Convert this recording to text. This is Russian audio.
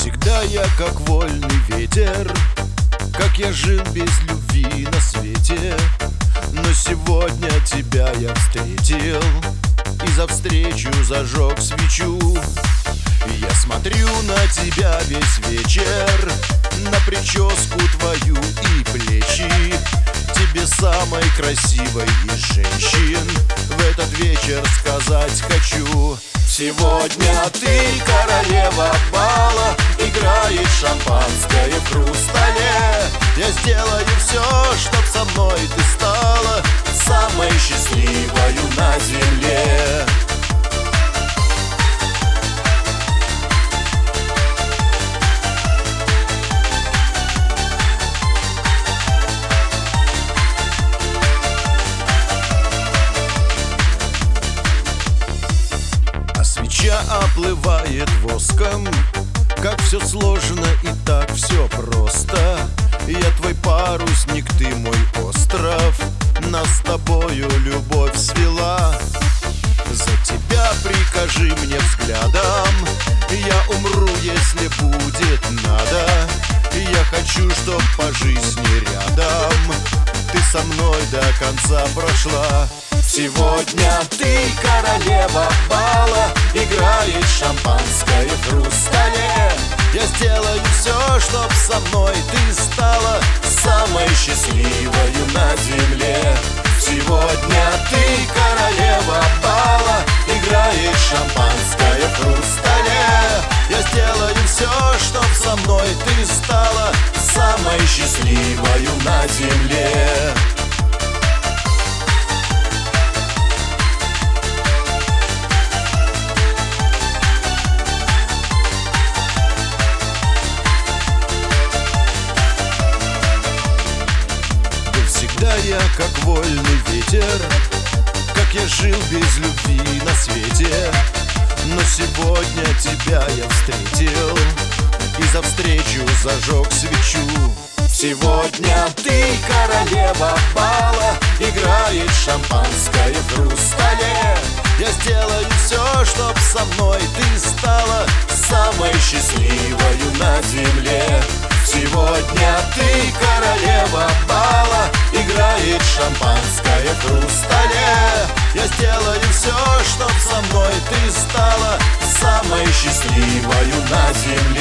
Всегда я как вольный ветер, как я жил без любви на свете. Но сегодня тебя я встретил, и за встречу зажег свечу. Я смотрю на тебя весь вечер, на прическу твою и плечи. Тебе самой красивой из женщин в этот вечер сказать хочу: сегодня ты королева бала, играет шампанское в хрустале. Я сделаю все, чтоб со мной ты стала самой счастливою на земле. Свеча оплывает воском, как все сложно и так все просто. Я твой парусник, ты мой остров, нас с тобою любовь свела. За тебя прикажи мне взглядом, я умру, если будет надо. Я хочу, чтоб по жизни рядом ты со мной до конца прошла. Сегодня ты королева бала, играет шампанское в хрустале. Я сделаю все, чтоб со мной ты стала самой счастливою на земле. Сегодня ты королева бала, играет шампанское в хрустале. Я сделаю все, чтоб со мной ты стала самой счастливою на земле. Всегда я как вольный ветер, как я жил без любви на свете. Но сегодня тебя я встретил, и за встречу зажег свечу. Сегодня ты королева бала, играет шампанское в хрустале. Я сделаю все, чтоб со мной ты стала самой счастливою на земле. Сегодня ты королева бала, играет шампанское в хрустале. Я сделаю все, чтоб со мной ты стала самой счастливою на земле.